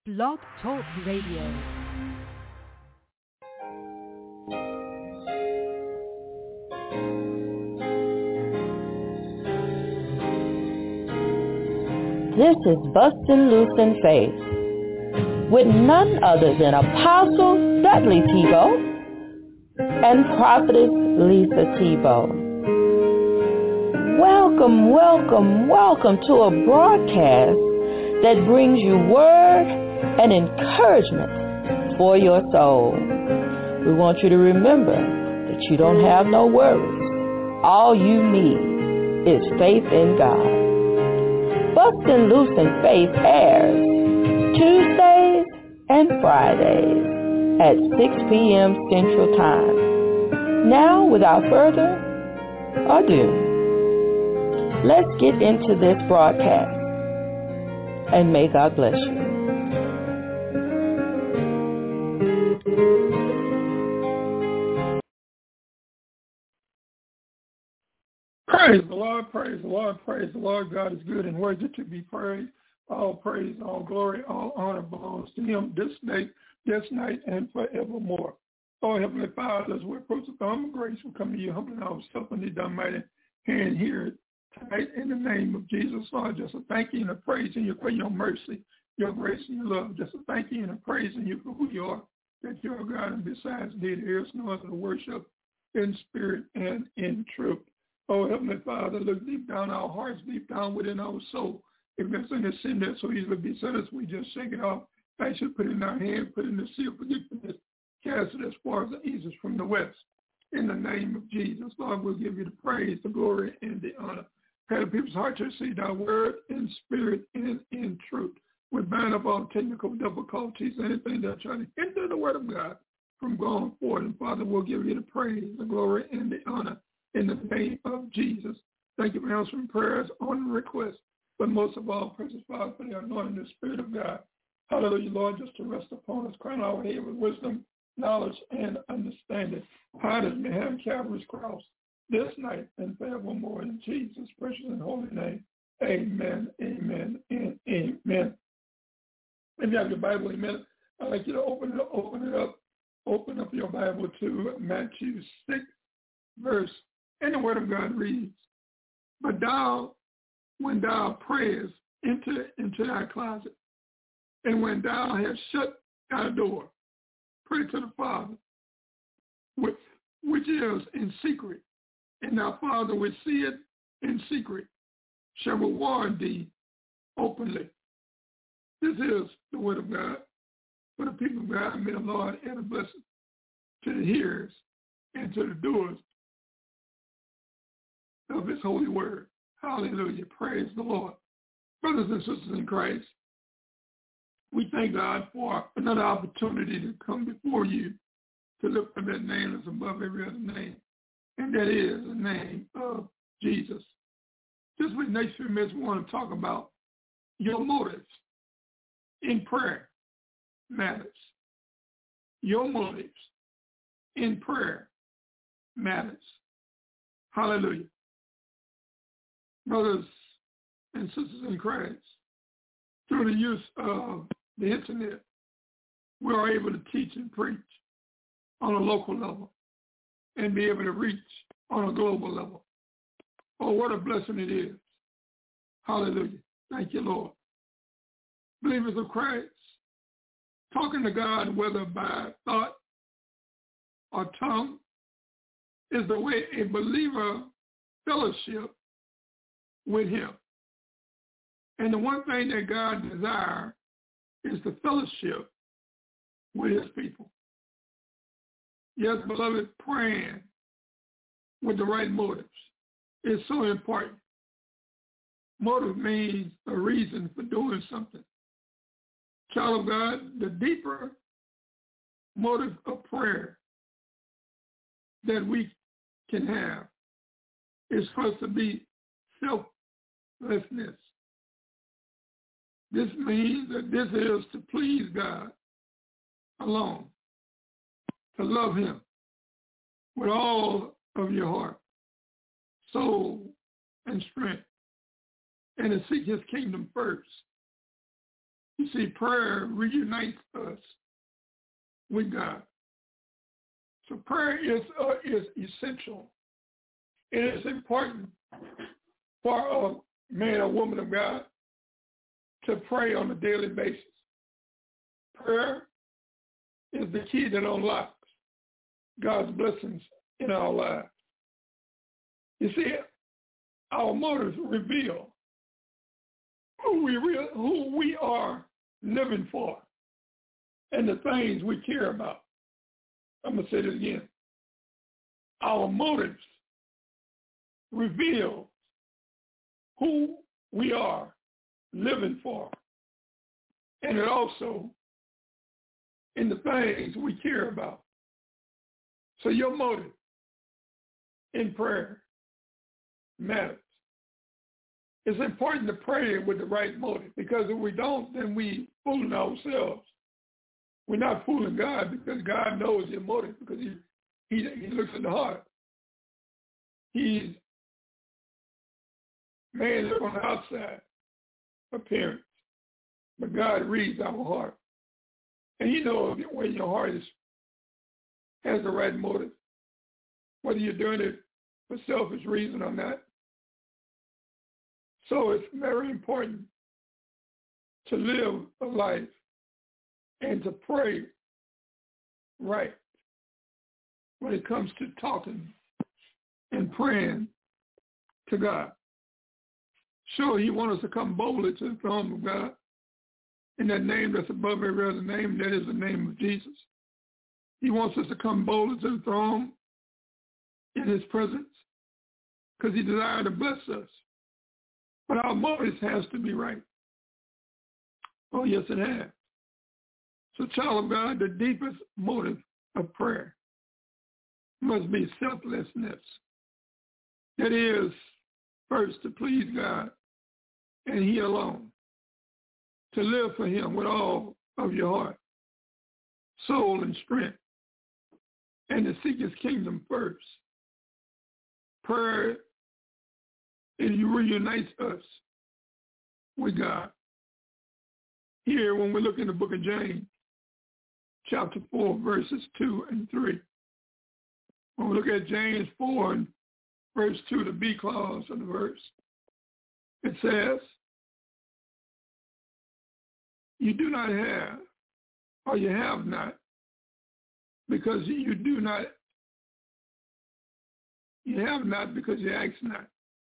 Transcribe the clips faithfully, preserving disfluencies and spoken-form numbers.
Blog Talk Radio. This is Bustin' Loose in Faith with none other than Apostle Dudley Thibeaux and Prophetess Lisa Thibeaux. Welcome, welcome, welcome to a broadcast that brings you word and encouragement for your soul. We want you to remember that you don't have no worries. All you need is faith in God. Bustin' Loose in Faith airs Tuesdays and Fridays at six p.m. Central Time. Now, without further ado, let's get into this broadcast, and may God bless you. Praise the Lord, praise the Lord, praise the Lord. God is good and worthy to be praised. All praise, all glory, all honor belongs to him this day, this night, and forevermore. Oh, Heavenly Father, as we approach the throne of grace, we come to you humbling ourselves under the mighty hand here tonight in the name of Jesus. Lord, just a thank you and a praising you for your mercy, your grace, and your love. Just a thank you and a praising you for who you are, that you're God, and besides thee, there is no other to worship in spirit and in truth. Oh, Heavenly Father, look deep down our hearts, deep down within our soul. If there's any sin that so easily beset us, we just shake it off. I should put it in our hand, put it in the sea of forgiveness, cast it as far as the east is from the west. In the name of Jesus, Lord, we'll give you the praise, the glory, and the honor. Pray the people's heart to receive thy word in spirit and in truth. We bind up all technical difficulties, anything that try to hinder the word of God from going forward. And Father, we'll give you the praise, the glory, and the honor. In the name of Jesus. Thank you for answering prayers on request. But most of all, precious Father, for the anointing the Spirit of God. Hallelujah, Lord, just to rest upon us, crown our head with wisdom, knowledge, and understanding. Hide us behind Calvary's cross this night and forevermore. In Jesus' precious and holy name. Amen, amen, and amen. If you have your Bible, amen, I'd like you to open it up, open it up, open up your Bible to Matthew six, verse. And the word of God reads, but thou, when thou prayest, enter into thy closet, and when thou hast shut thy door, pray to the Father, which, which is in secret, and thy Father which seeth in secret shall reward thee openly. This is the word of God for the people of God. May the Lord add a blessing to the hearers and to the doers of his holy word. Hallelujah. Praise the Lord. Brothers and sisters in Christ, we thank God for another opportunity to come before you to lift up that name that's above every other name, and that is the name of Jesus. Just with next few minutes, we want to talk about your motives in prayer matters. Your motives in prayer matters. Hallelujah. Brothers and sisters in Christ, through the use of the internet, we are able to teach and preach on a local level and be able to reach on a global level. Oh, what a blessing it is. Hallelujah. Thank you, Lord. Believers of Christ, talking to God, whether by thought or tongue, is the way a believer fellowship with him. And the one thing that God desires is the fellowship with his people. Yes, beloved, praying with the right motives is so important. Motive means a reason for doing something. Child of God, the deeper motive of prayer that we can have is for us to be selflessness. This means that this is to please God alone, to love him with all of your heart, soul, and strength, and to seek his kingdom first, You see, prayer reunites us with God. So prayer is uh, is essential. It is important for a man or woman of God to pray on a daily basis. Prayer is the key that unlocks God's blessings in our lives. You see, our motives reveal who we re- who we are living for and the things we care about. I'm going to say this again. Our motives reveal who we are living for, and it also in the things we care about. So your motive in prayer matters. It's important to pray with the right motive, because if we don't, then we fooling ourselves. We're not fooling God, because God knows your motive, because he, he, he looks at the heart. He's man look on the outside appearance, but God reads our heart. And he knows when your heart is has the right motive, whether you're doing it for selfish reason or not. So it's very important to live a life and to pray right when it comes to talking and praying to God. Sure, he wants us to come boldly to the throne of God in that name that's above every other name, that is the name of Jesus. He wants us to come boldly to the throne in his presence because he desires to bless us. But our motives has to be right. Oh, yes, it has. So, child of God, the deepest motive of prayer must be selflessness. That is, first, to please God and he alone, to live for him with all of your heart, soul, and strength, and to seek his kingdom first. Prayer, it reunites us with God. Here, when we look in the book of James, chapter four, verses two and three, when we look at James four and verse two, the B clause of the verse, it says, you do not have, or you have not, because you do not, you have not because you ask not.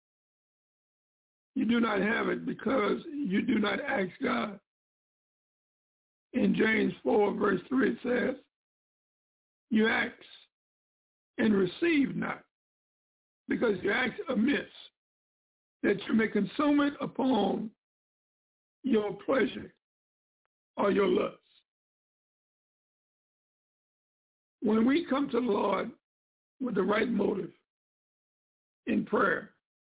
You do not have it because you do not ask God. In James four, verse three, it says, you ask and receive not, because you ask amiss, that you may consume it upon your pleasure or your lust. When we come to the Lord with the right motive in prayer,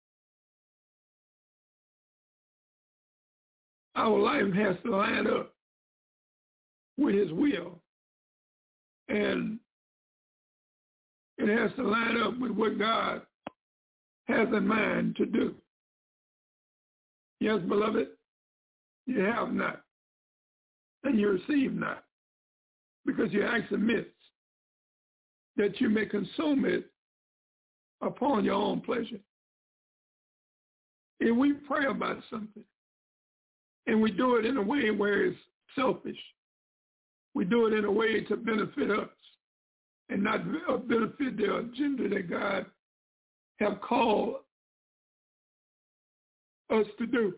our life has to line up with his will, and it has to line up with what God has in mind to do. Yes, beloved, you have not, and you receive not, because you ask amiss, that you may consume it upon your own pleasure. If we pray about something, and we do it in a way where it's selfish, we do it in a way to benefit us and not benefit the agenda that God have called us to do.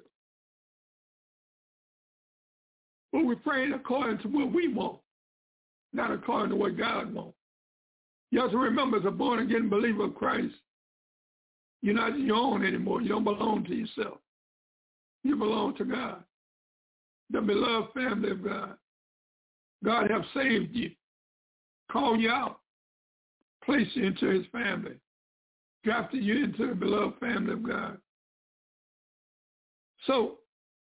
But we're praying according to what we want, not according to what God wants. You have to remember, as a born-again believer of Christ, you're not your own anymore. You don't belong to yourself. You belong to God, the beloved family of God. God have saved you, called you out, placed you into his family, drafted you into the beloved family of God. So,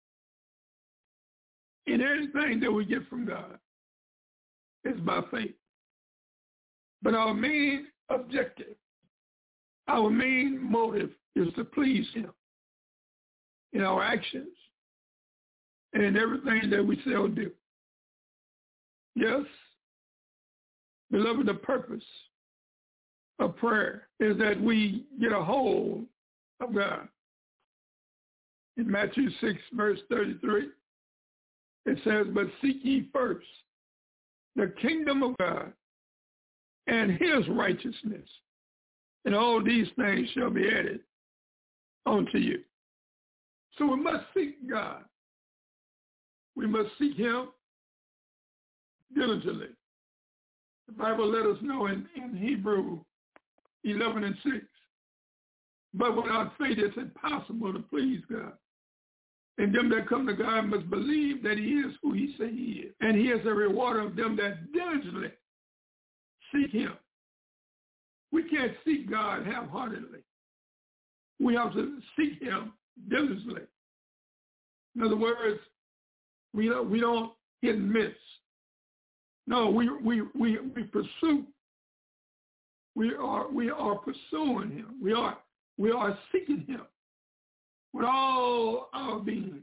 in everything that we get from God, it's by faith. But our main objective, our main motive is to please him in our actions and in everything that we shall do. Yes, beloved, the purpose of prayer is that we get a hold of God. In Matthew six, verse thirty-three, it says, but seek ye first the kingdom of God and his righteousness, and all these things shall be added unto you. So we must seek God. We must seek him diligently. The Bible let us know in, in Hebrew eleven and six, but without faith it's impossible to please God. And them that come to God must believe that he is who he say he is. And he is a rewarder of them that diligently seek him. We can't seek God half-heartedly. We have to seek him diligently. In other words, we don't, we don't hit and miss. No, we we we we pursue. We are we are pursuing him. We are we are seeking him with all our beings.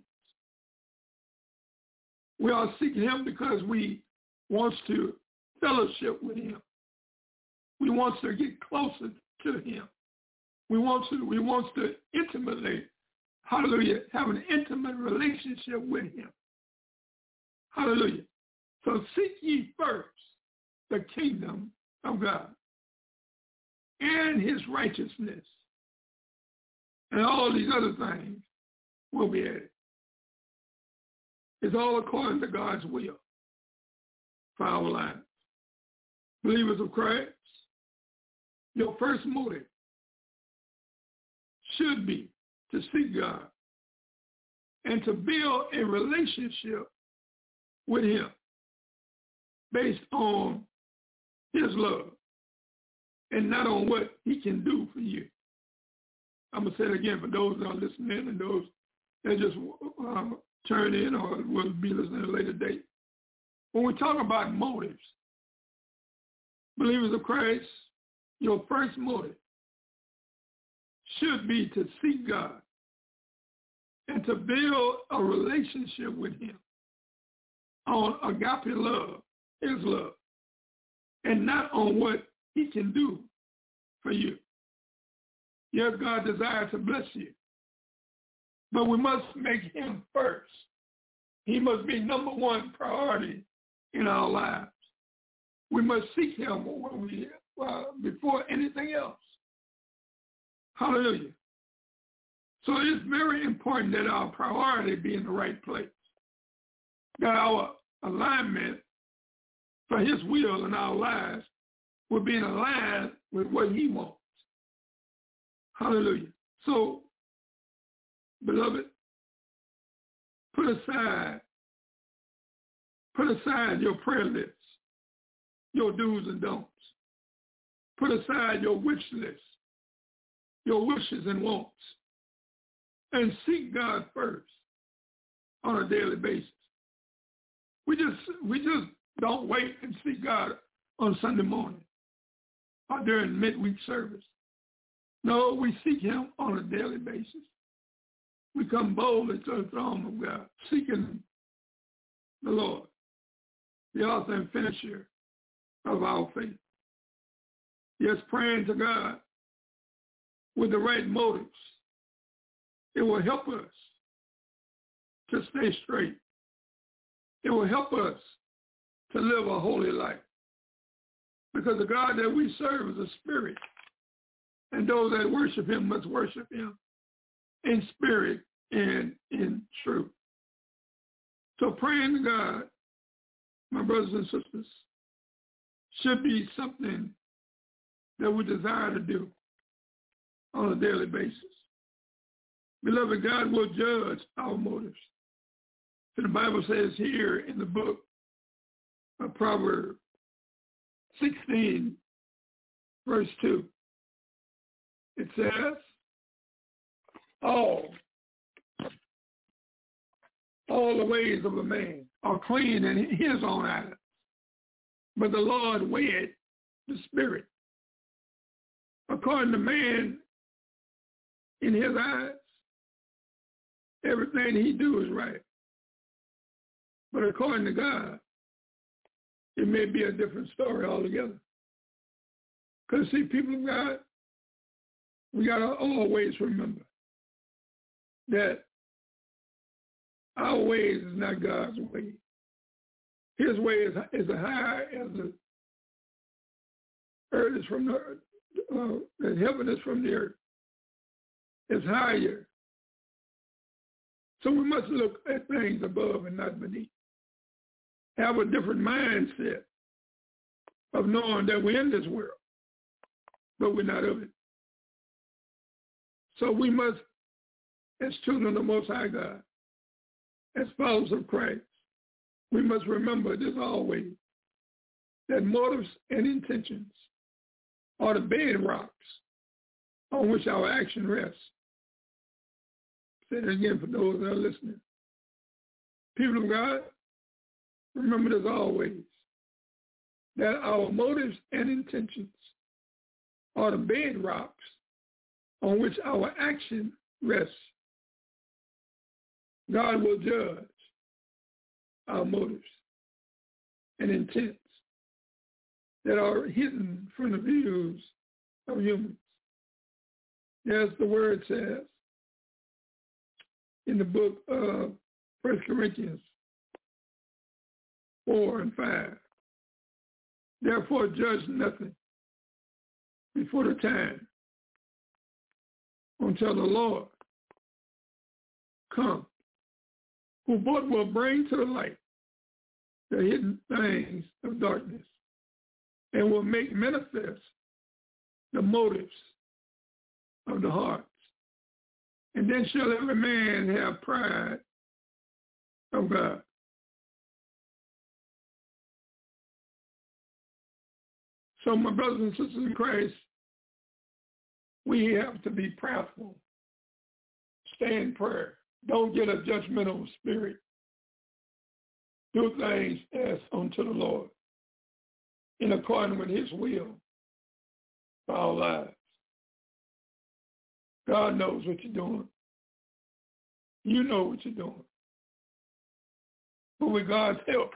We are seeking him because we want to fellowship with him. We want to get closer to him. We want to we want to intimately, hallelujah, have an intimate relationship with him. Hallelujah. So seek ye first the kingdom of God and his righteousness, and all these other things will be added. It's all according to God's will for our lives. Believers of Christ, your first motive should be to seek God and to build a relationship with him based on his love and not on what he can do for you. I'm going to say it again for those that are listening and those that just uh, turn in or will be listening at a later date. When we talk about motives, believers of Christ, your first motive should be to seek God and to build a relationship with him on agape love, his love, and not on what he can do for you. Yes, God desires to bless you, but we must make him first. He must be number one priority in our lives. We must seek him when we, uh, before anything else. Hallelujah. So it's very important that our priority be in the right place, that our alignment for his will in our lives will be in line with what he wants. Hallelujah. So, beloved, put aside, put aside your prayer list, your do's and don'ts. Put aside your wish list, your wishes and wants, and seek God first on a daily basis. We just we just don't wait and seek God on Sunday morning or during midweek service. No, we seek him on a daily basis. We come boldly to the throne of God, seeking the Lord, the author and finisher of our faith. Yes, praying to God with the right motives. It will help us to stay straight. It will help us to live a holy life. Because the God that we serve is a spirit. And those that worship him must worship him in spirit and in truth. So praying to God, my brothers and sisters, should be something that we desire to do on a daily basis. Beloved, God will judge our motives. So the Bible says here in the book of Proverbs sixteen, verse two, it says, all, all the ways of a man are clean in his own eyes, but the Lord weigheth the spirit. According to man, in his eyes, everything he do is right. But according to God, it may be a different story altogether. Because, see, people of God, we got to always remember that our ways is not God's way. His way is, is as high as the earth is from the earth, uh, the heaven is from the earth. It's higher. So we must look at things above and not beneath. Have a different mindset of knowing that we're in this world, but we're not of it. So we must, as children of the Most High God, as followers of Christ, we must remember this always, that motives and intentions are the bedrocks on which our action rests. Say it again for those that are listening. People of God, remember this always, that our motives and intentions are the bedrocks on which our action rests. God will judge our motives and intents that are hidden from the views of humans. As the word says in the book of First Corinthians four and five, therefore judge nothing before the time until the Lord come, who both will bring to the light the hidden things of darkness and will make manifest the motives of the hearts. And then shall every man have pride of God. So my brothers and sisters in Christ, we have to be prayerful. Stay in prayer. Don't get a judgmental spirit. Do things as unto the Lord, in accordance with his will for our lives. God knows what you're doing. You know what you're doing. But with God's help,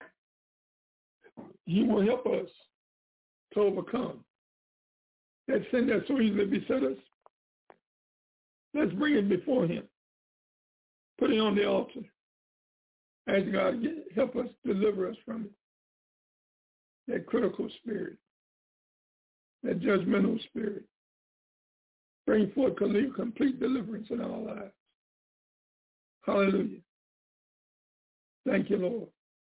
he will help us to overcome that sin that so easily beset us. Let's bring it before him. Put it on the altar. Ask God to help us, deliver us from it. That critical spirit, that judgmental spirit. Bring forth complete deliverance in our lives. Hallelujah. Thank you, Lord.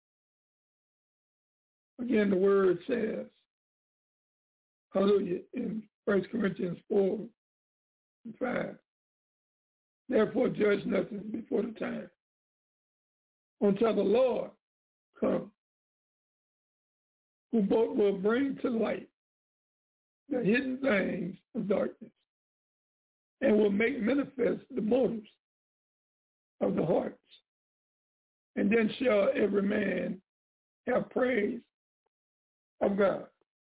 Again, the word says, hallelujah, in First Corinthians four and five, therefore judge nothing before the time, until the Lord come, who both will bring to light the hidden things of darkness and will make manifest the motives of the hearts. And then shall every man have praise of God.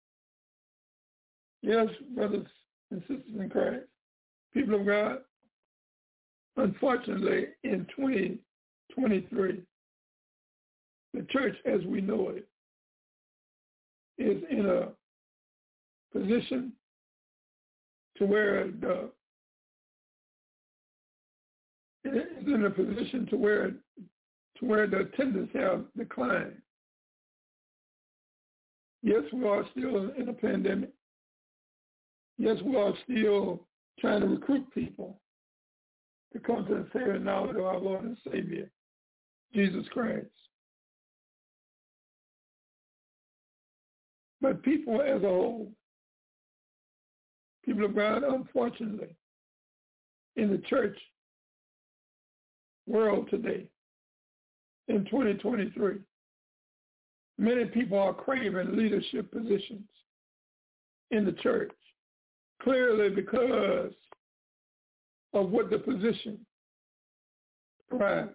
Yes, brothers and sisters in Christ, people of God, unfortunately, in twenty twenty-three, the church as we know it is in a position to where the is in a position to where to where the attendance have declined. Yes, we are still in a pandemic. Yes, we are still trying to recruit people to come to the saving knowledge of our Lord and Savior, Jesus Christ. But people as a whole, people of God, unfortunately, in the church world today, in twenty twenty-three, many people are craving leadership positions in the church, clearly because of what the position provides.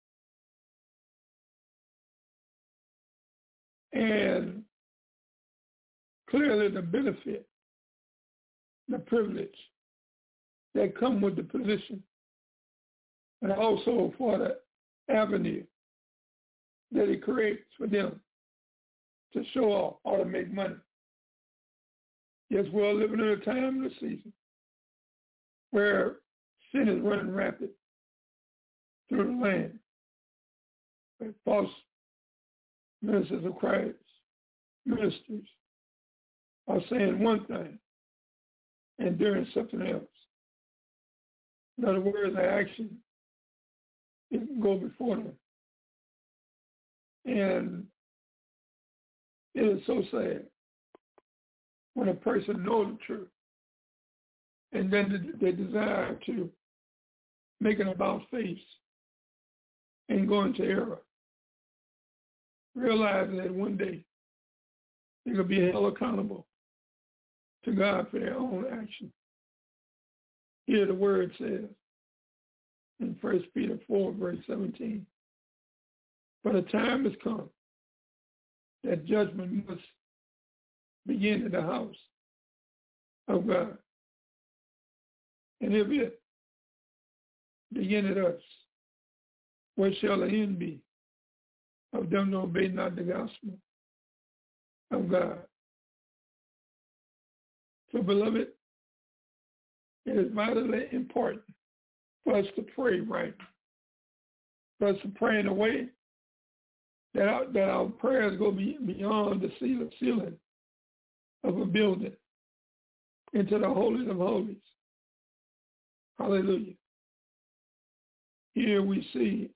And clearly the benefit, the privilege that come with the position, and also for the avenue that it creates for them to show off or to make money. Yes, we're living in a time and a season where sin is running rapid through the land. Where false ministers of Christ, ministers, are saying one thing and doing something else. In other words, their action didn't go before them. And it is so sad when a person knows the truth and then they desire to make it about faith and go into error. Realizing that one day they will be held accountable to God for their own action. Here the word says in First Peter four, verse seventeen, but a time has come that judgment must begin in the house of God. And if it begin at us, what shall the end be of them that obey not the gospel of God? So, beloved, it is vitally important for us to pray right, for us to pray in a way that our, that our prayers go be, beyond the ceiling of a building into the holies of holies. Hallelujah. Here we see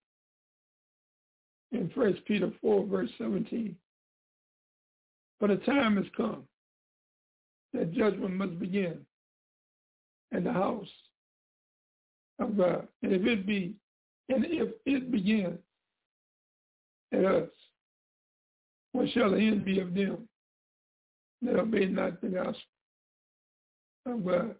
in First Peter four, verse seventeen, but a time has come that judgment must begin in the house of God. And if it be, and if it begins at us, what shall the end be of them that obey not the gospel of God?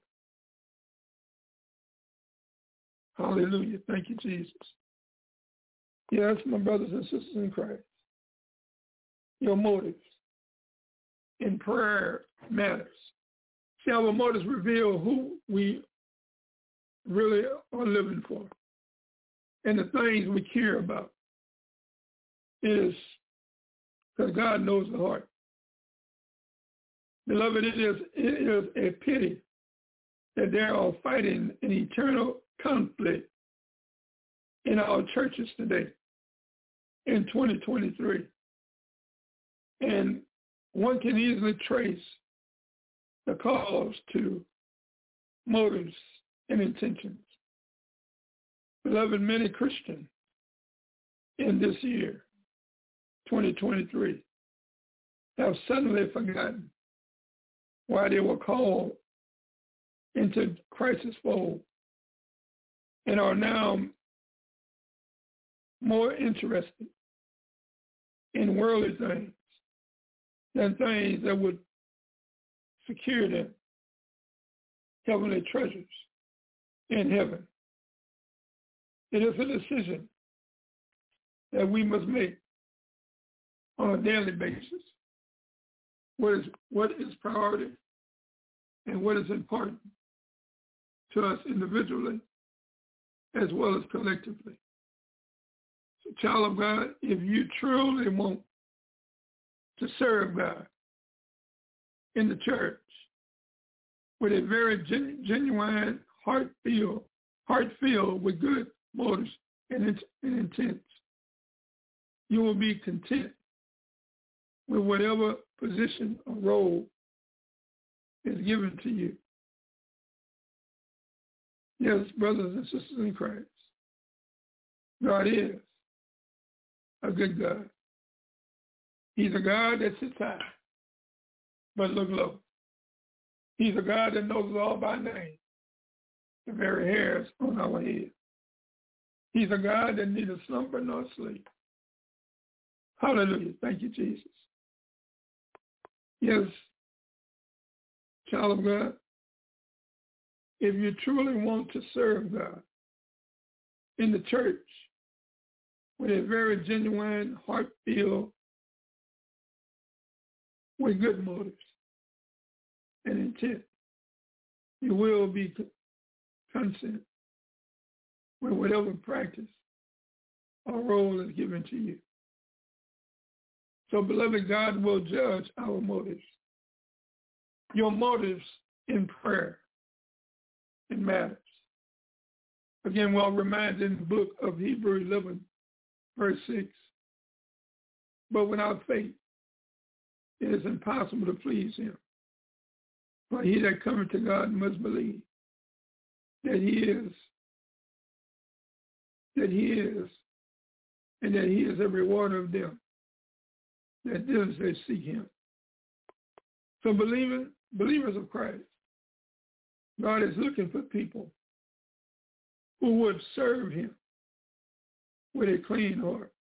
Hallelujah. Thank you, Jesus. Yes, my brothers and sisters in Christ, your motives in prayer matters. See, our motives reveal who we really are living for and the things we care about. It is because God knows the heart. Beloved, it is, it is a pity that there are fighting an eternal conflict in our churches today in twenty twenty-three. And one can easily trace the cause to motives and intentions. Beloved, many Christians in this year, twenty twenty-three, have suddenly forgotten why they were called into Christ's fold and are now more interested in worldly things than things that would secure them heavenly treasures in heaven. It is a decision that we must make on a daily basis. What is, what is priority and what is important to us individually as well as collectively. So, child of God, if you truly want to serve God in the church with a very gen- genuine heart filled, heart filled with good motives and, int- and intents, you will be content with whatever position or role is given to you. Yes, brothers and sisters in Christ, God is a good God. He's a God that sits high, but look low. He's a God that knows us all by name, the very hairs on our head. He's a God that neither slumber nor sleep. Hallelujah. Thank you, Jesus. Yes, child of God, if you truly want to serve God in the church with a very genuine heart filled with good motives and intent, you will be consent with whatever practice or role is given to you. So, beloved, God will judge our motives. Your motives in prayer, it matters. Again, we're reminded in the book of Hebrews eleven, verse six. But without faith, it is impossible to please him. For he that cometh to God must believe that he is, that he is, and that he is a rewarder of them that diligently seek him. So believers, believers of Christ, God is looking for people who would serve him with a clean heart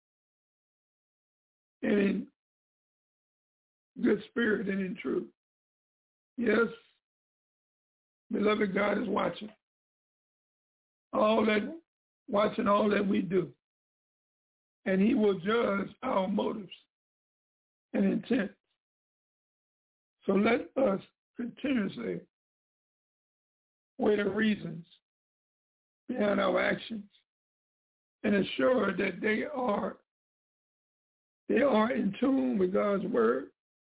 and in good spirit and in truth. Yes, beloved, God is watching all that, watching all that we do, and he will judge our motives and intent. So let us continuously weigh the reasons behind our actions and ensure that they are they are in tune with God's word.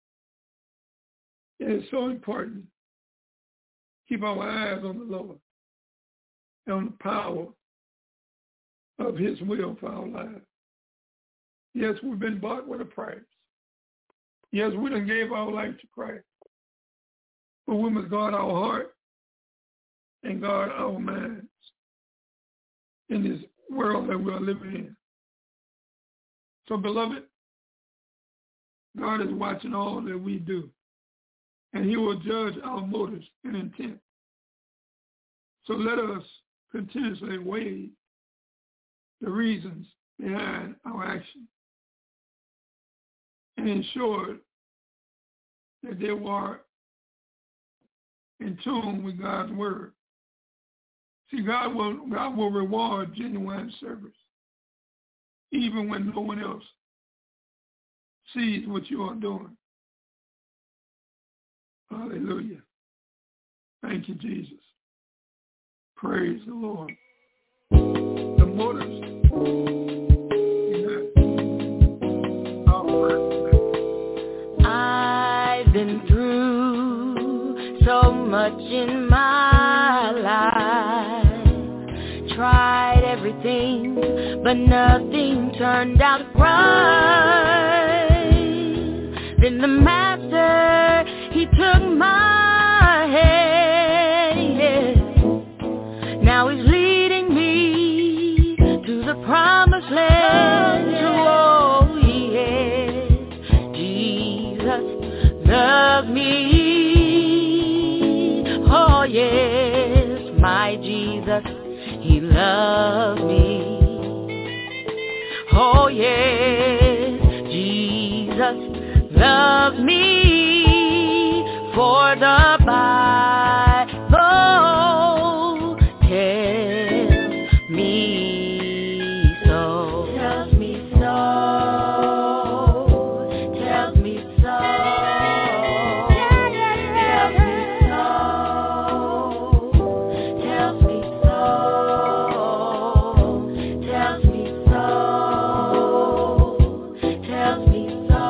It is so important. Keep our eyes on the Lord and on the power of his will for our lives. Yes, we've been bought with a price. Yes, we done gave our life to Christ. But we must guard our heart and guard our minds in this world that we are living in. So, beloved, God is watching all that we do, and he will judge our motives and intent. So let us continuously weigh the reasons behind our action and ensure that they are in tune with God's word. See, God will, God will reward genuine service, even when no one else sees what you are doing. Hallelujah. Thank you, Jesus. Praise the Lord. The motives. I've been through so much in my life, tried everything, but nothing turned out right. Then the master, he took my hand, yeah. Now he's leading me to the promised land. Oh, yes, Jesus loved me. Oh, yes, my Jesus, he loved me. Oh, yes, Jesus loved me. For the Bible tells me so. Tells me so. Tells me so. Tells me so. Tells me so. Tells me so. Tells me so.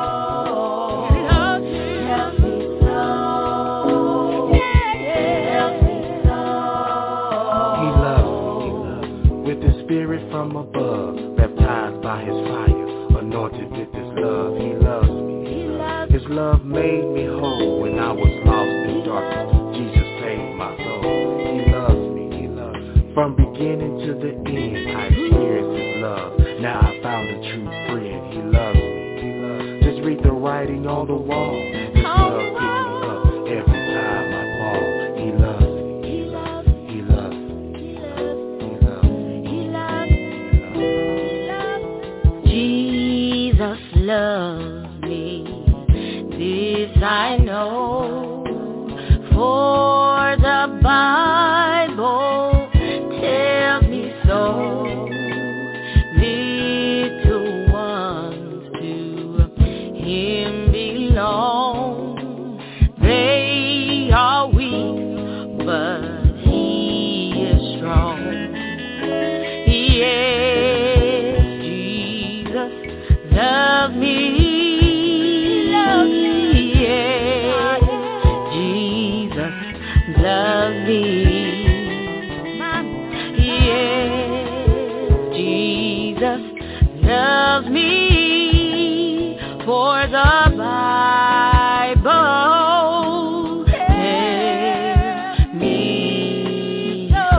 From above, baptized by his fire, anointed with his love. He loves me. He loves his love made me whole when I was lost in darkness. Jesus saved my soul. He loves me. He loves me. From beginning to the end, I experienced his love. Now I found a true friend. He loves me. He loves me. Just read the writing on the wall. His love picks me up every time I fall. He loves me. He loves me. He loves me. Jesus loves me, this I know, for the Bible tells me so. Little ones to him belong, they are weak, but he is strong. Yes, love me. says the Bible. Tell me so.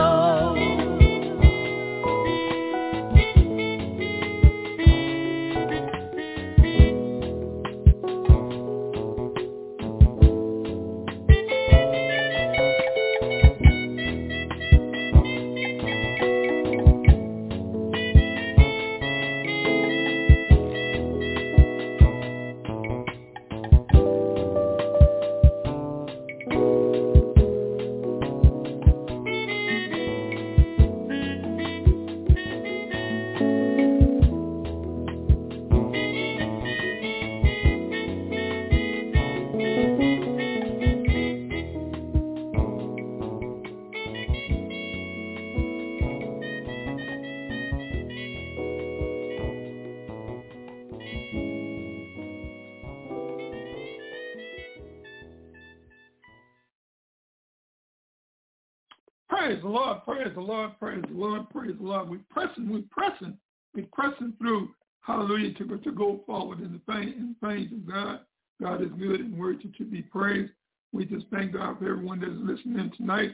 Praise the Lord, praise the Lord, praise the Lord, praise the Lord. We're pressing, we're pressing, we're pressing through, hallelujah, to go, to go forward in the thing, in the things of God. God is good and worthy to be praised. We just thank God for everyone that's listening tonight.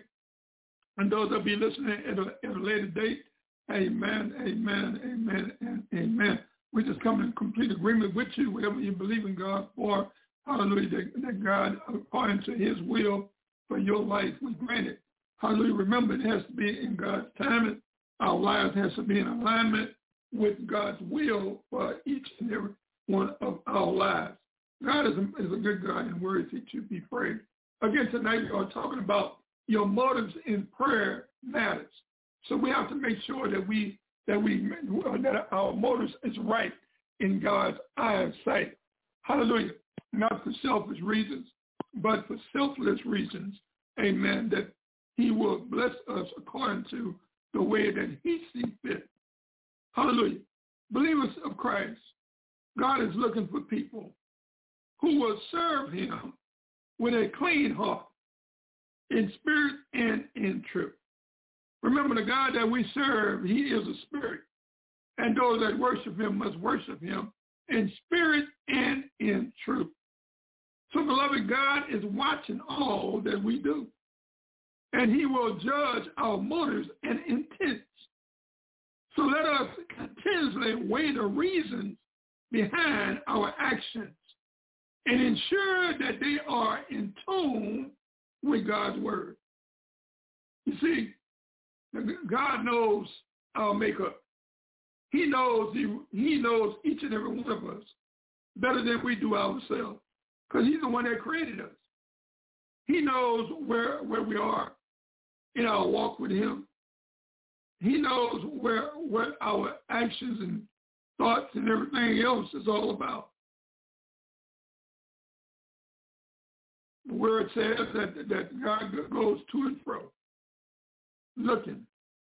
And those that be listening at a, at a later date, amen, amen, amen, and amen. We just come in complete agreement with you, whatever you believe in God for, hallelujah, that, that God, according to his will for your life, we grant it. Hallelujah. Remember, it has to be in God's timing. Our lives has to be in alignment with God's will for each and every one of our lives. God is a, is a good God and worthy to be praised. Again, tonight we are talking about your motives in prayer matters. So we have to make sure that we that we that our motives is right in God's eyesight. Hallelujah. Not for selfish reasons, but for selfless reasons. Amen. That he will bless us according to the way that he sees fit. Hallelujah. Believers of Christ, God is looking for people who will serve him with a clean heart, in spirit and in truth. Remember, the God that we serve, he is a spirit. And those that worship him must worship him in spirit and in truth. So, beloved, God is watching all that we do. And he will judge our motives and intents. So let us continuously weigh the reasons behind our actions and ensure that they are in tune with God's word. You see, God knows our makeup. He knows he, he knows each and every one of us better than we do ourselves, because he's the one that created us. He knows where, where we are in our walk with him. He knows where what our actions and thoughts and everything else is all about. The word says that, that God goes to and fro, looking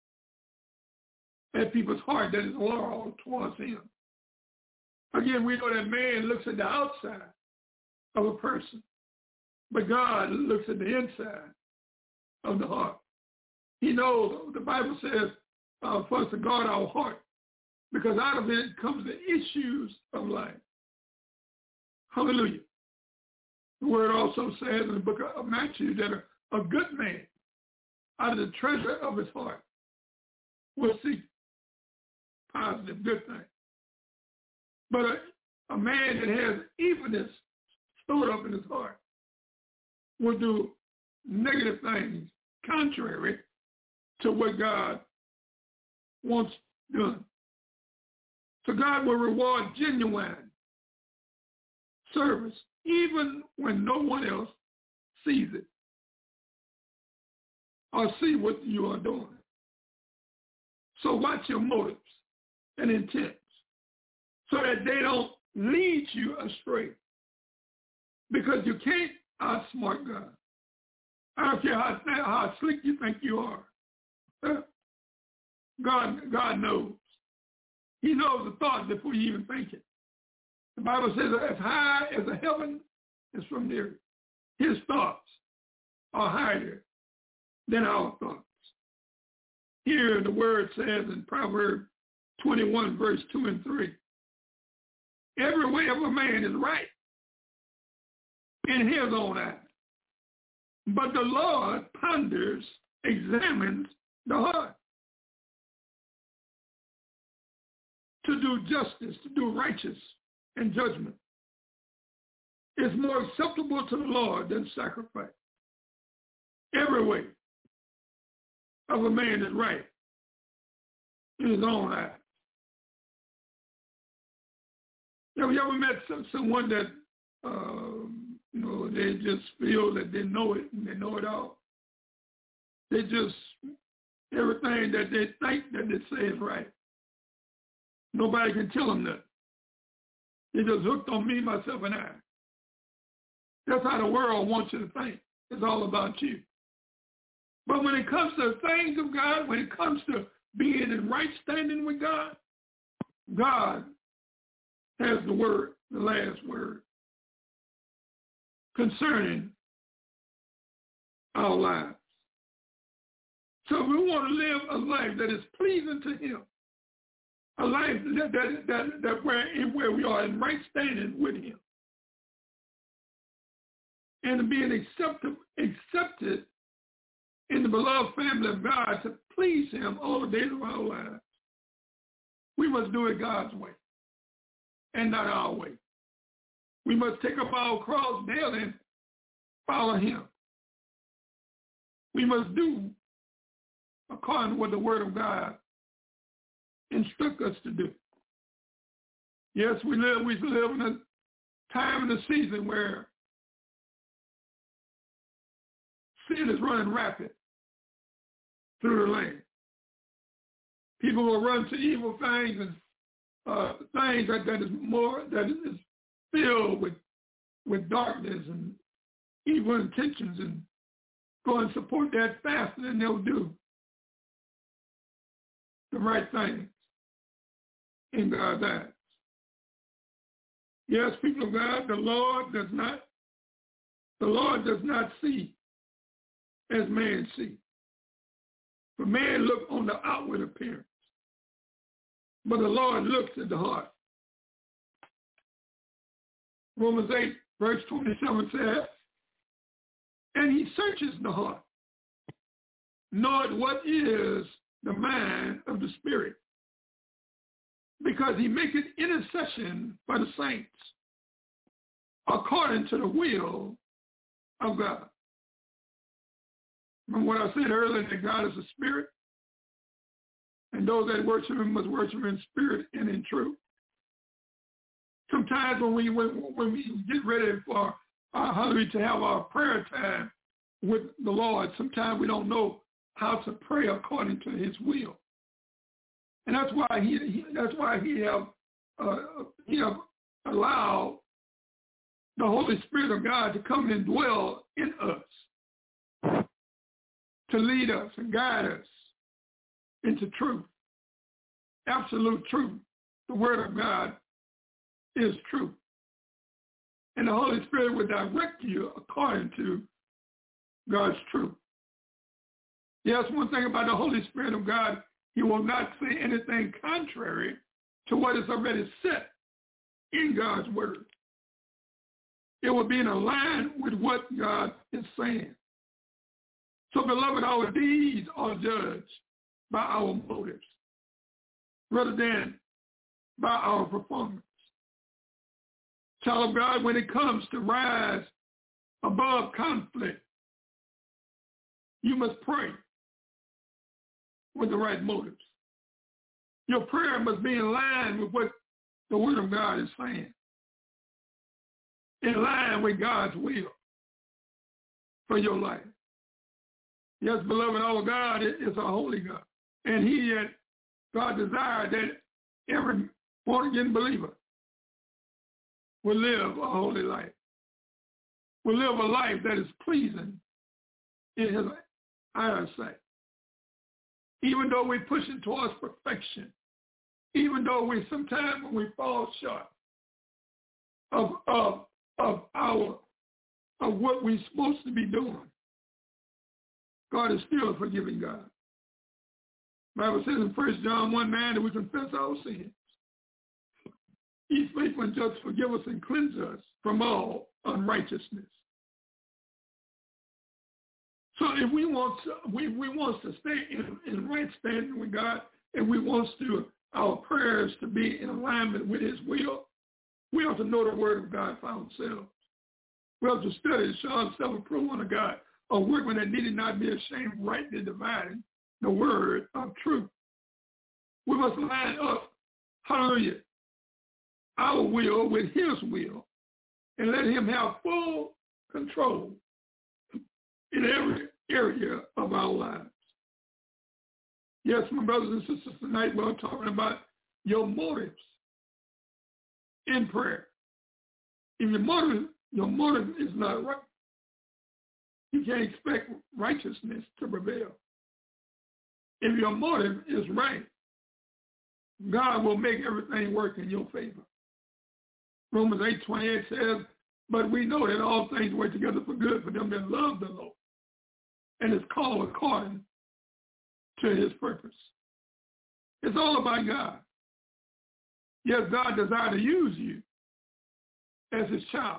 at people's heart that is loyal towards him. Again, we know that man looks at the outside of a person, but God looks at the inside of the heart. He knows, the Bible says, uh, for us to guard our heart, because out of it comes the issues of life. Hallelujah. The word also says in the book of Matthew that a, a good man out of the treasure of his heart will seek positive, good things. But a, a man that has evilness stored up in his heart will do negative things contrary to what God wants done. So God will reward genuine service even when no one else sees it or see what you are doing. So watch your motives and intents so that they don't lead you astray, because you can't outsmart God. I don't care how, how slick you think you are. God, God knows. He knows the thought before you even think it. The Bible says that as high as the heaven is from the earth, his thoughts are higher than our thoughts. Here the word says in Proverbs twenty-one, verse two and three, every way of a man is right in his own eyes. But the Lord ponders, examines the heart. To do justice, to do righteous and judgment is more acceptable to the Lord than sacrifice. Every way of a man is right in his own eyes. Have you ever met some, someone that, uh, you know, they just feel that they know it and they know it all? They just, everything that they think that they say is right. Nobody can tell them that. They just hooked on me, myself, and I. That's how the world wants you to think. It's all about you. But when it comes to things of God, when it comes to being in right standing with God, God has the word, the last word, concerning our lives. So we want to live a life that is pleasing to him. A life that, that, that, that where, where we are in right standing with him. And being accepted, accepted in the beloved family of God to please him all the days of our lives. We must do it God's way and not our way. We must take up our cross daily and follow him. We must do according to what the word of God instruct us to do. Yes, we live, we live in a time and a season where sin is running rapid through the land. People will run to evil things and uh, things that, that is more, that is filled with, with darkness and evil intentions, and go and support that faster than they'll do the right things in God's eyes. Yes, people of God, the Lord does not, the Lord does not see as man see. For man look on the outward appearance, but the Lord looks at the heart. Romans eight, verse twenty-seven says, and he searches the heart, knowing what is the mind of the Spirit, because he maketh intercession for the saints according to the will of God. Remember what I said earlier, that God is a spirit, and those that worship him must worship him in spirit and in truth. Sometimes when we when, when we get ready for our hallelujah to have our prayer time with the Lord, sometimes we don't know how to pray according to his will. And that's why he, he that's why he have uh, he have allowed the Holy Spirit of God to come and dwell in us, to lead us and guide us into truth, absolute truth. The Word of God is truth. And the Holy Spirit will direct you according to God's truth. Yes, one thing about the Holy Spirit of God, he will not say anything contrary to what is already set in God's Word. It will be in line with what God is saying. So, beloved, our deeds are judged by our motives rather than by our performance. Child of God, when it comes to rise above conflict, you must pray with the right motives. Your prayer must be in line with what the Word of God is saying, in line with God's will for your life. Yes, beloved, our God is a holy God. And he, yet, God desired that every born-again believer will live a holy life, will live a life that is pleasing in his eyesight. Even though we're pushing towards perfection, even though we sometimes when we fall short of, of, of our of what we're supposed to be doing, God is still a forgiving God. The Bible says in First John one nine that we confess our sins. He's faithful and just to forgive us and cleanse us from all unrighteousness. So if we want to, we, we want to stay in, in right standing with God, and we want to our prayers to be in alignment with his will, we have to know the word of God for ourselves. We have to study and show ourselves approved unto God, a workman that needed not be ashamed, rightly dividing the word of truth. We must line up, hallelujah, our will with his will, and let him have full control in every area of our lives. Yes, my brothers and sisters, tonight we're talking about your motives in prayer. If your motive, your motive is not right, you can't expect righteousness to prevail. If your motive is right, God will make everything work in your favor. Romans eight twenty-eight says, but we know that all things work together for good for them that love the Lord and is called according to his purpose. It's all about God. Yes, God desires to use you as his child.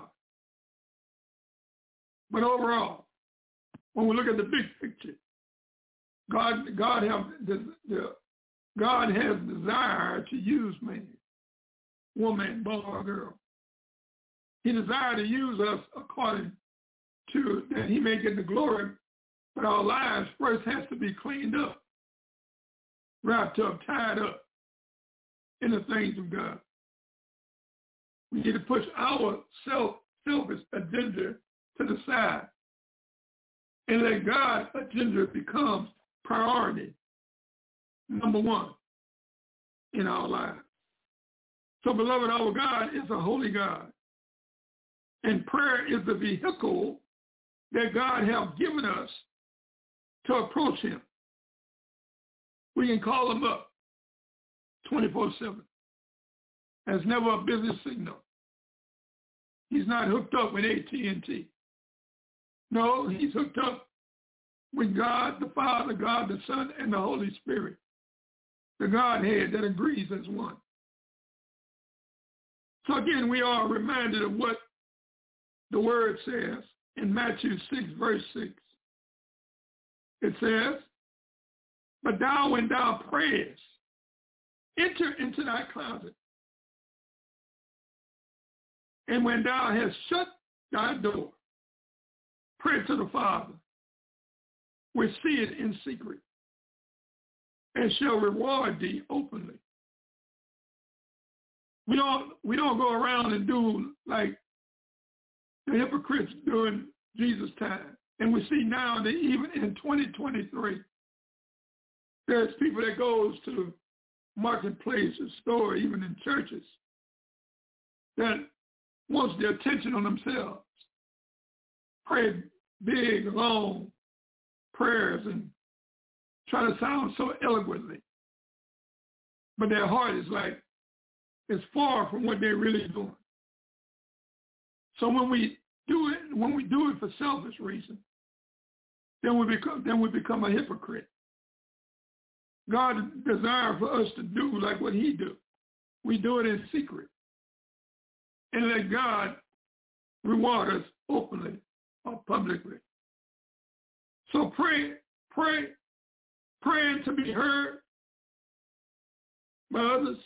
But overall, when we look at the big picture, God, God, have the, the, God has desire to use man, woman, boy, or girl. He desires to use us according to that he may get the glory, but our lives first has to be cleaned up, wrapped up, tied up in the things of God. We need to push our self, selfish agenda to the side and let God's agenda become priority, number one, in our lives. So, beloved, our God is a holy God, and prayer is the vehicle that God has given us to approach him. We can call him up twenty-four seven. There's never a business signal. He's not hooked up with A T and T. No, he's hooked up with God the Father, God the Son, and the Holy Spirit, the Godhead that agrees as one. So again, we are reminded of what the word says in Matthew six, verse six. It says, but thou, when thou prayest, enter into thy closet. And when thou hast shut thy door, pray to the Father, which seeth in secret, and shall reward thee openly. We don't, we don't go around and do like the hypocrites during Jesus' time. And we see now that even in twenty twenty-three, there's people that goes to marketplaces, store, even in churches, that wants their attention on themselves. Pray big, long prayers and try to sound so eloquently. But their heart is like, it's far from what they're really doing. So when we do it, when we do it for selfish reasons, then we become then we become a hypocrite. God desires for us to do like what he do. We do it in secret. And let God reward us openly or publicly. So pray, pray, praying to be heard by others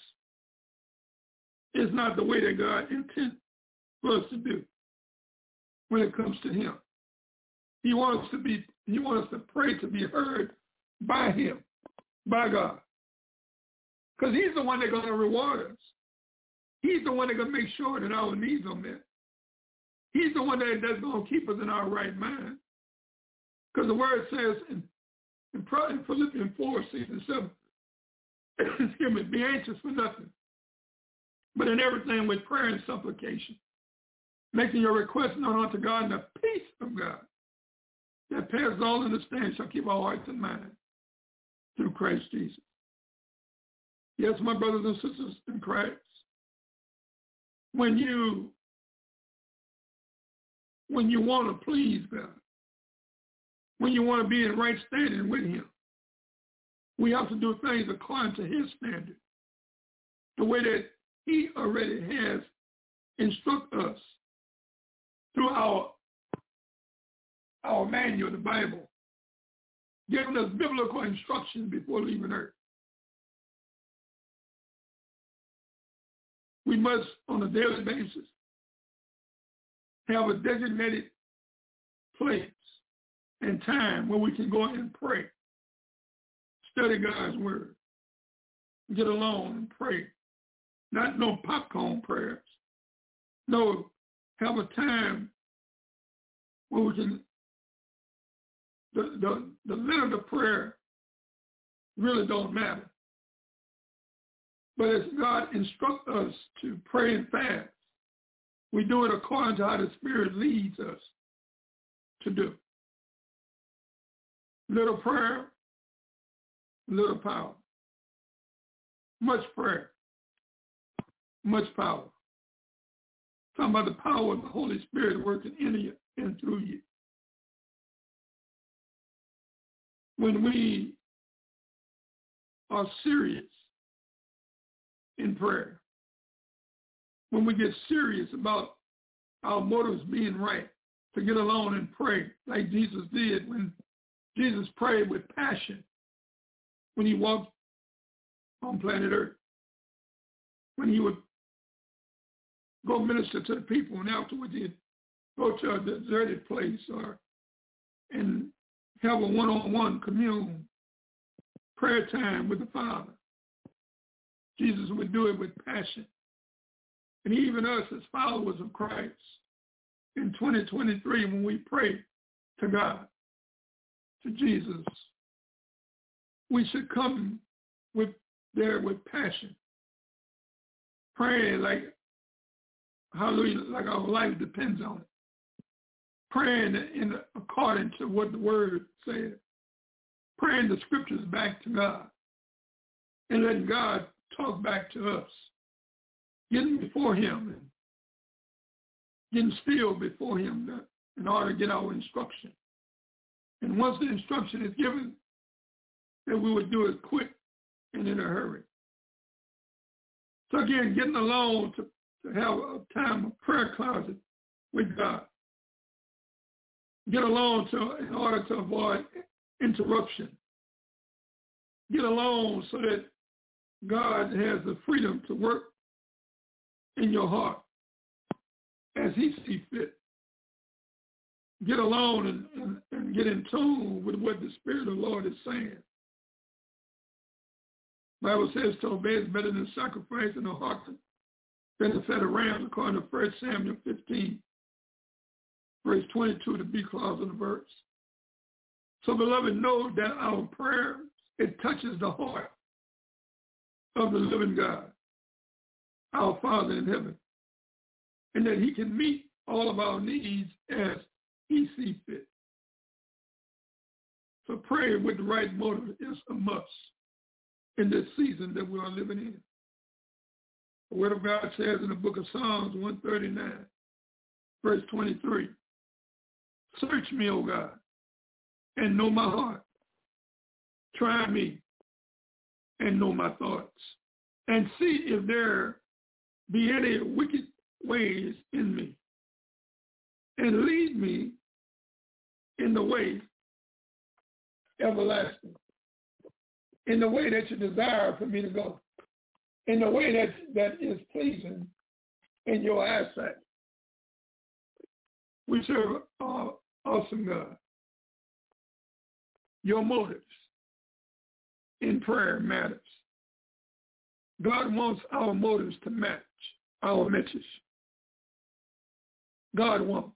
is not the way that God intends for us to do when it comes to him. He wants to be, he wants us to pray to be heard by him, by God. Because he's the one that's going to reward us. He's the one that's going to make sure that our needs are met. He's the one that, that's going to keep us in our right mind. Because the word says in, in, in Philippians four, six, and seven, excuse me, be anxious for nothing, but in everything with prayer and supplication, making your request known unto God, and the peace of God that passes all understanding shall keep our hearts and minds through Christ Jesus. Yes, my brothers and sisters in Christ, when you when you want to please God, when you want to be in right standing with him, we have to do things according to his standard, the way that he already has instructed us through our, our manual, the Bible, giving us biblical instruction before leaving earth. We must, on a daily basis, have a designated place and time where we can go and pray, study God's word, get alone and pray. Not no popcorn prayers. No, have a time where we can, the, the, the letter of prayer really don't matter. But as God instructs us to pray and fast, we do it according to how the Spirit leads us to do. Little prayer, little power. Much prayer, much power. Talking about the power of the Holy Spirit working in you and through you. When we are serious in prayer, when we get serious about our motives being right, to get alone and pray like Jesus did when Jesus prayed with passion when he walked on planet Earth, when he would go minister to the people and afterwards he'd go to a deserted place or and have a one-on-one commune prayer time with the Father. Jesus would do it with passion. And even us as followers of Christ in twenty twenty-three, when we pray to God, to Jesus, we should come with there with passion, praying like, hallelujah, like our life depends on it, praying in according to what the Word says, praying the Scriptures back to God, and letting God talk back to us, getting before him and getting still before him in order to get our instruction. And once the instruction is given, that we would do it quick and in a hurry. So again, getting alone to, to have a time of prayer closet with God. Get alone to, in order to avoid interruption. Get alone so that God has the freedom to work in your heart as he sees fit. Get alone and, and, and get in tune with what the Spirit of the Lord is saying. The Bible says to obey is better than sacrifice and a heart than the fat of rams, according to First Samuel fifteen, verse twenty-two, the B clause of the verse. So, beloved, know that our prayer, it touches the heart of the living God, our Father in heaven, and that he can meet all of our needs as he sees fit. So pray with the right motive is a must in this season that we are living in. The Word of God says in the book of Psalms one thirty-nine, verse twenty-three, search me, O God, and know my heart. Try me and know my thoughts, and see if there be any wicked ways in me, and lead me in the way everlasting, in the way that you desire for me to go, in the way that, that is pleasing in your eyesight. We serve an awesome God. Your motives in prayer matters. God wants our motives to match our message. God wants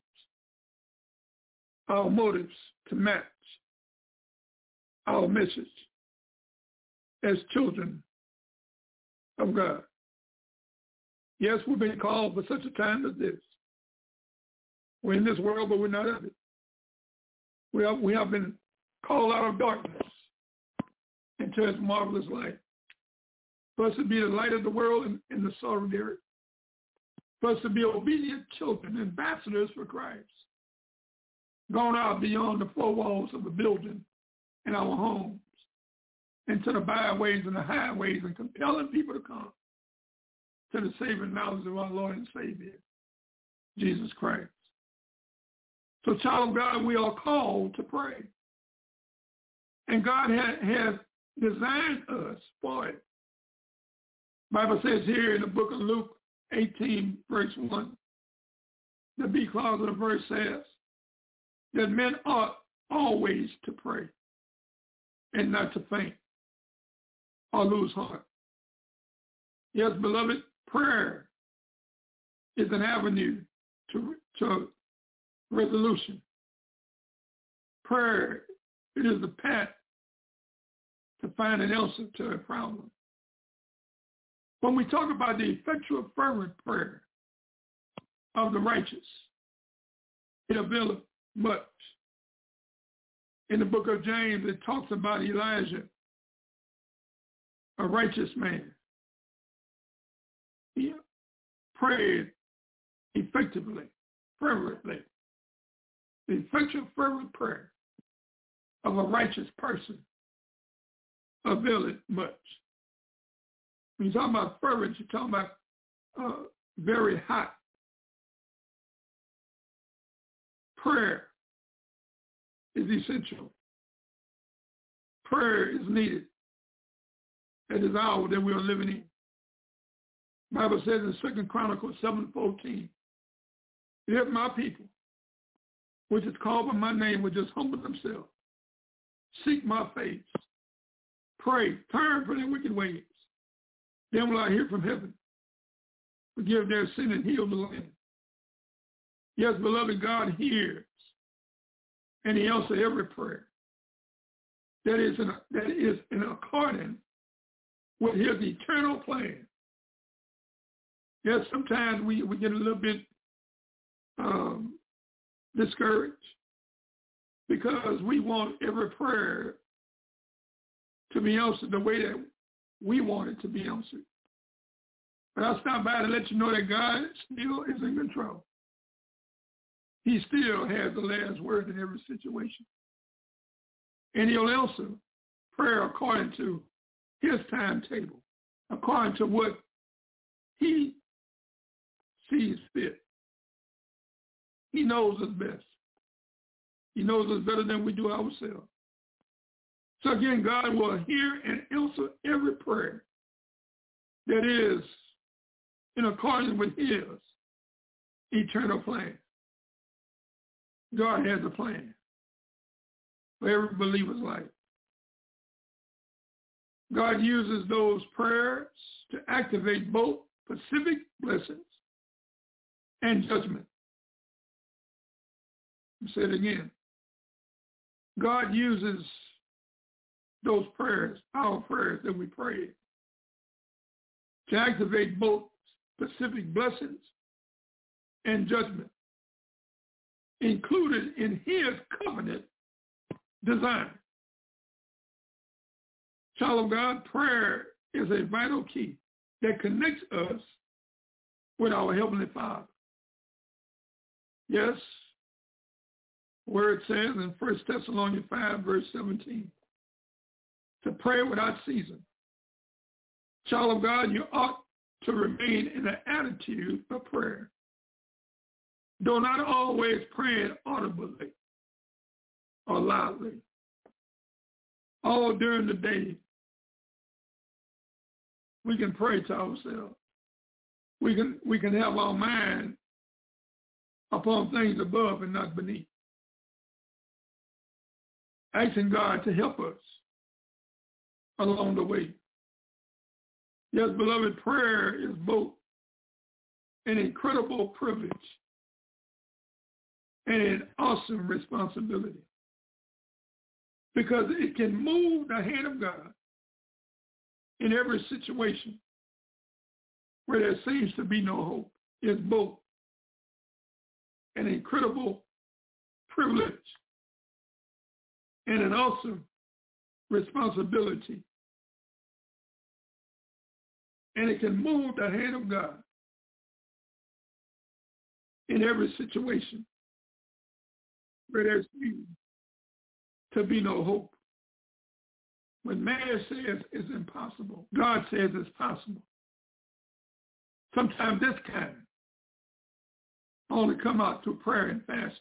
our motives to match our message as children of God. Yes, we've been called for such a time as this. We're in this world, but we're not of it. We have, we have been called out of darkness into his marvelous light. For us to be the light of the world and, and the salt of the earth. For us to be obedient children, ambassadors for Christ. Gone out beyond the four walls of the building in our homes, into the byways and the highways, and compelling people to come to the saving knowledge of our Lord and Savior, Jesus Christ. So, child of God, we are called to pray. And God ha- has designed us for it. The Bible says here in the book of Luke eighteen, verse one, the B clause of the verse says that men ought always to pray and not to faint or lose heart. Yes, beloved, prayer is an avenue to, to resolution. Prayer, it is the path to find an answer to a problem. When we talk about the effectual fervent prayer of the righteous, it availeth much. In the book of James, it talks about Elijah, a righteous man. He prayed effectively, fervently. The effectual fervent prayer of a righteous person availeth much. When you're talking about fervent, you're talking about uh, very hot. Prayer is essential. Prayer is needed at this hour that we are living in. The Bible says in Second Chronicles seven fourteen, if my people, which is called by my name, would just humble themselves, seek my face, pray, turn from their wicked ways, then will I hear from heaven, forgive their sin and heal the land. Yes, beloved, God hears, and he answers every prayer. That is in, that is in accordance with his eternal plan. Yes, sometimes we, we get a little bit um, discouraged because we want every prayer to be answered the way that we want it to be answered. But I'll stop by to let you know that God still is in control. He still has the last word in every situation. And he'll answer prayer according to his timetable, according to what he sees fit. He knows us best. He knows us better than we do ourselves. So again, God will hear and answer every prayer that is in accordance with his eternal plan. God has a plan for every believer's life. God uses those prayers to activate both specific blessings and judgment. I'll say it again. God uses those prayers, our prayers that we pray, to activate both specific blessings and judgment, included in his covenant design. Child of God, prayer is a vital key that connects us with our Heavenly Father. Yes, where it says in First Thessalonians five, verse seventeen, to pray without ceasing. Child of God, you ought to remain in an attitude of prayer, though not always praying audibly or loudly. All during the day, we can pray to ourselves. We can, we can have our mind upon things above and not beneath, asking God to help us along the way. Yes, beloved, prayer is both an incredible privilege and an awesome responsibility, because it can move the hand of God in every situation where there seems to be no hope. It's both an incredible privilege and an awesome responsibility. And it can move the hand of God in every situation where there seems to be no hope. When man says it's impossible, God says it's possible. sometimes this kind only come out through prayer and fasting.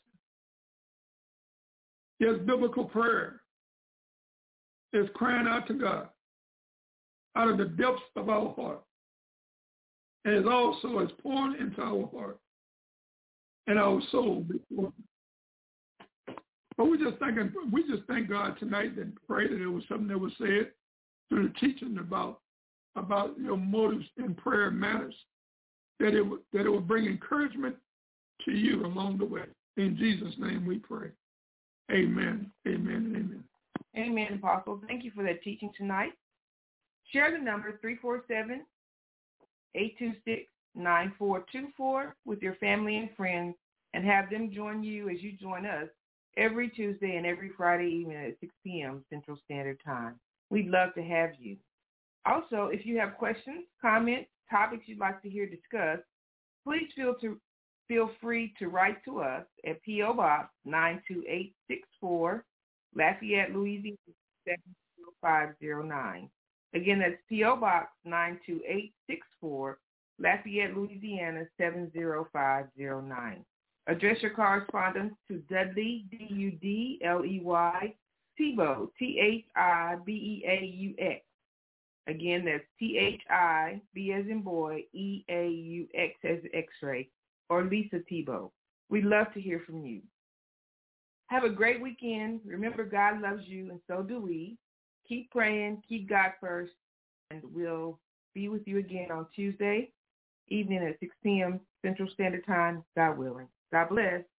Yes, biblical prayer is crying out to God out of the depths of our heart. And it also is pouring into our heart and our soul before Him. But we just thank we just thank God tonight and pray that it was something that was said through the teaching about about your motives in prayer matters, that it would that it will bring encouragement to you along the way. In Jesus' name we pray. Amen. Amen. And amen. Amen, Apostle. Thank you for that teaching tonight. Share the number three four seven, eight two six, nine four two four with your family and friends and have them join you as you join us every Tuesday and every Friday evening at six p.m. Central Standard Time. We'd love to have you. Also, if you have questions, comments, topics you'd like to hear discussed, please feel to feel free to write to us at P O Box nine two eight six four, Lafayette, Louisiana seven zero five zero nine. Again, that's P O Box nine two eight six four, Lafayette, Louisiana seven zero five zero nine. Address your correspondence to Dudley, D U D L E Y, Thibault, T H I B E A U X. Again, that's T H I, B as in boy, E A U X as in X-ray, or Lisa Thibault. We'd love to hear from you. Have a great weekend. Remember, God loves you, and so do we. Keep praying, keep God first, and we'll be with you again on Tuesday evening at six p.m. Central Standard Time, God willing. God bless.